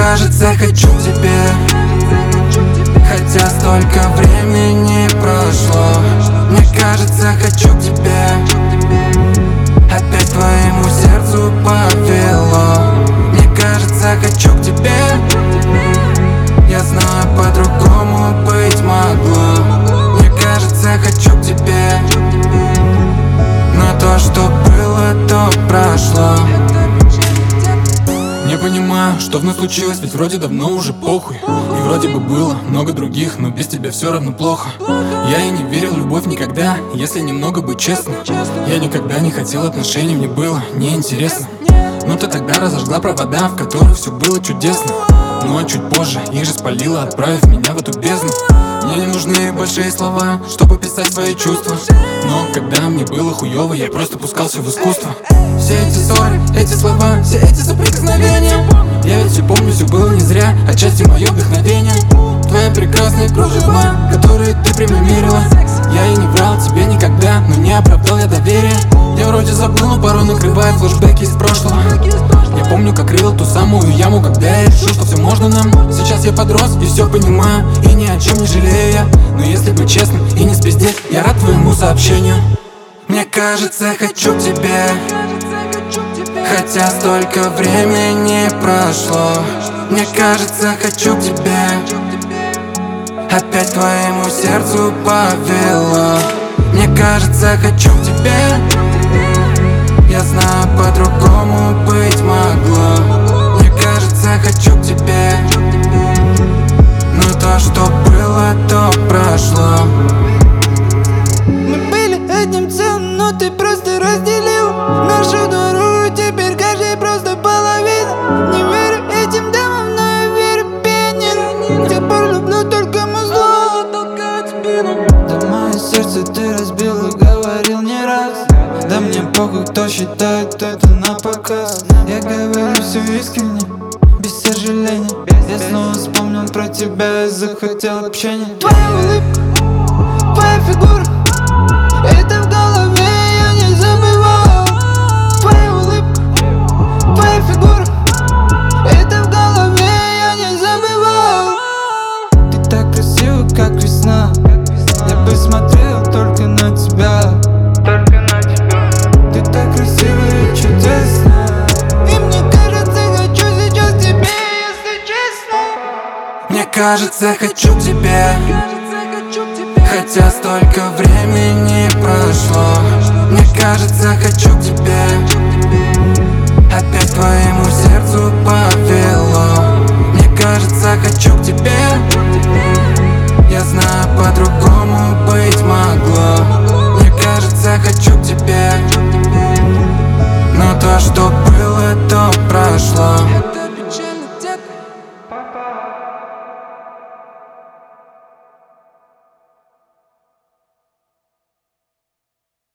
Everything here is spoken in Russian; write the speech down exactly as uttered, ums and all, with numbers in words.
кажется, хочу к тебе, хотя столько времени прошло. Мне кажется, хочу к тебе, опять твоему сердцу повело. Мне кажется, хочу к тебе, я знаю, по-другому быть могло. Мне кажется, хочу к тебе, но то, что было, то прошло. Не понимаю, что вновь случилось, ведь вроде давно уже похуй. И вроде бы было много других, но без тебя все равно плохо. Я и не верил в любовь никогда, если немного быть честным. Я никогда не хотел отношений, мне было неинтересно. Но ты тогда разожгла провода, в которых все было чудесно. Ну а чуть позже их же спалила, отправив меня в эту бездну. Мне не нужны большие слова, чтобы писать свои чувства. Но когда мне было хуёво, я просто пускался в искусство. Все эти ссоры, эти слова, все эти соприкосновения, я ведь все помню, все было не зря, отчасти мое вдохновение. Твои прекрасные кружева, которые ты примерила. Я и не врал тебе никогда, но не оправдал я доверие. Я вроде забыл, но порой накрывает флешбеки из прошлого. Я помню, как рыл ту самую яму, когда я решил, что все можно нам. Сейчас я подрос и все понимаю, и ни о чем не жалею я. Но если быть честным и не спиздеть, я рад твоему сообщению. Мне кажется, хочу к тебе, хотя столько времени прошло. Мне кажется, хочу к тебе, опять твоему сердцу повело. Мне кажется, хочу к тебе, я знаю, по-другому быть могло. Мне кажется, хочу к тебе, но то, что было, то прошло. Мы были одним целым, но ты просто разделил нашу дорогу, теперь каждый просто половина. Не верю этим дамам, но я верю пионерам. С тех пор люблю только музло, толкает спину. Да мое сердце ты разбил и говорил не раз. Да мне похуй, кто считает это на показ. Я говорю все искренне, без сожаления. Я снова вспомнил про тебя и захотел общения. Твоя улыбка, твоя фигура, это в голове, я не забываю. Твоя улыбка, твоя фигура, это в голове, я не забываю. Ты так красива, как весна, я бы смотрел только на тебя. Только на тебя. Ты так красива и чудесна, и мне кажется, хочу сейчас к тебе, если честно. Мне кажется, хочу к тебе, хотя столько времени прошло. Мне кажется, хочу к тебе, опять твоему сердцу повело. Мне кажется, хочу к тебе, я знаю, по-другому быть могло. Мне кажется, хочу к тебе, но то, что